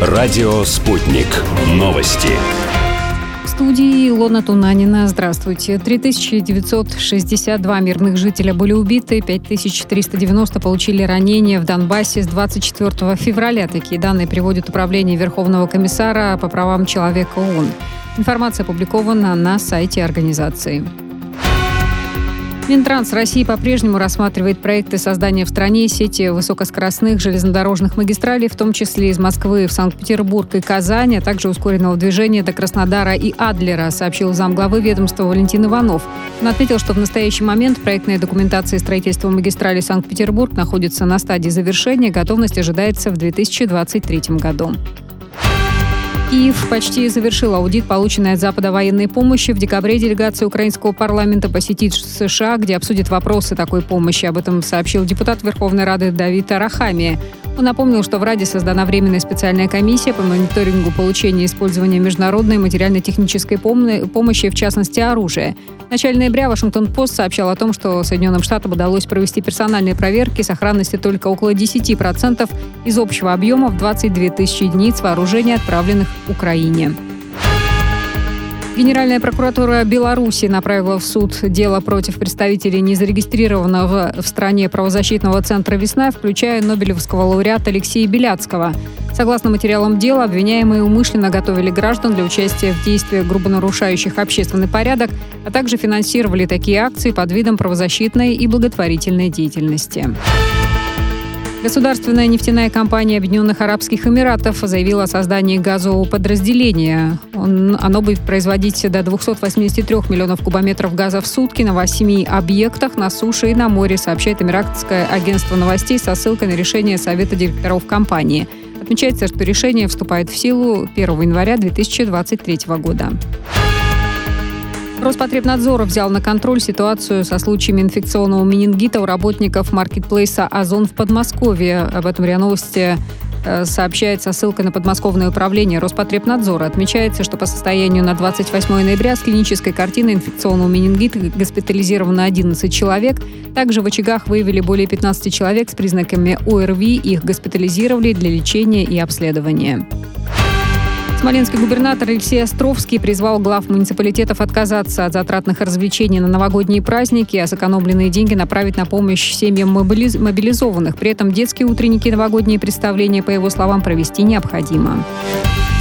Радио «Спутник». Новости. В студии Илона Тунанина. Здравствуйте. 3962 мирных жителя были убиты, 5390 получили ранения в Донбассе с 24 февраля. Такие данные приводит Управление Верховного комиссара по правам человека ООН. Информация опубликована на сайте организации. Минтранс России по-прежнему рассматривает проекты создания в стране сети высокоскоростных железнодорожных магистралей, в том числе из Москвы в Санкт-Петербург и Казань, а также ускоренного движения до Краснодара и Адлера, сообщил замглавы ведомства Валентин Иванов. Он отметил, что в настоящий момент проектная документация строительства магистрали Санкт-Петербург находится на стадии завершения, готовность ожидается в 2023 году. Киев почти завершил аудит, полученный от Запада военной помощи. В декабре делегация украинского парламента посетит США, где обсудит вопросы такой помощи. Об этом сообщил депутат Верховной Рады Давид Арахамия. Он напомнил, что в Раде создана временная специальная комиссия по мониторингу получения и использования международной материально-технической помощи, в частности оружия. В начале ноября Вашингтон-Пост сообщал о том, что Соединенным Штатам удалось провести персональные проверки сохранности только около 10% из общего объема в 22 тысячи единиц вооружения, отправленных Украине. Генеральная прокуратура Беларуси направила в суд дело против представителей незарегистрированного в стране правозащитного центра «Весна», включая нобелевского лауреата Алексея Беляцкого. Согласно материалам дела, обвиняемые умышленно готовили граждан для участия в действиях, грубо нарушающих общественный порядок, а также финансировали такие акции под видом правозащитной и благотворительной деятельности. Государственная нефтяная компания Объединенных Арабских Эмиратов заявила о создании газового подразделения. Оно будет производить до 283 миллионов кубометров газа в сутки на 8 объектах на суше и на море, сообщает Эмиратское агентство новостей со ссылкой на решение Совета директоров компании. Отмечается, что решение вступает в силу 1 января 2023 года. Роспотребнадзор взял на контроль ситуацию со случаями инфекционного менингита у работников маркетплейса «Озон» в Подмосковье. Об этом РИА Новости сообщает со ссылкой на подмосковное управление Роспотребнадзора. Отмечается, что по состоянию на 28 ноября с клинической картиной инфекционного менингита госпитализировано 11 человек. Также в очагах выявили более 15 человек с признаками ОРВИ. Их госпитализировали для лечения и обследования. Смоленский губернатор Алексей Островский призвал глав муниципалитетов отказаться от затратных развлечений на новогодние праздники, а сэкономленные деньги направить на помощь семьям мобилизованных. При этом детские утренники и новогодние представления, по его словам, провести необходимо.